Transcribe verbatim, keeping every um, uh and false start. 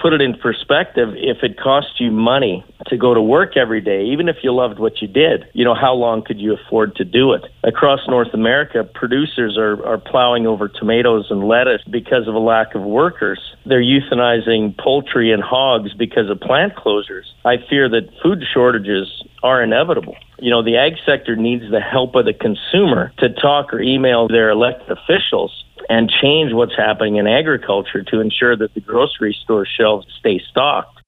put it in perspective, if it cost you money to go to work every day, even if you loved what you did, you know, how long could you afford to do it? Across North America, producers are, are plowing over tomatoes and lettuce because of a lack of workers. They're euthanizing poultry and hogs because of plant closures. I fear that food shortages are inevitable. You know, the ag sector needs the help of the consumer to talk or email their elected officials and change what's happening in agriculture to ensure that the grocery store shelves stay stocked.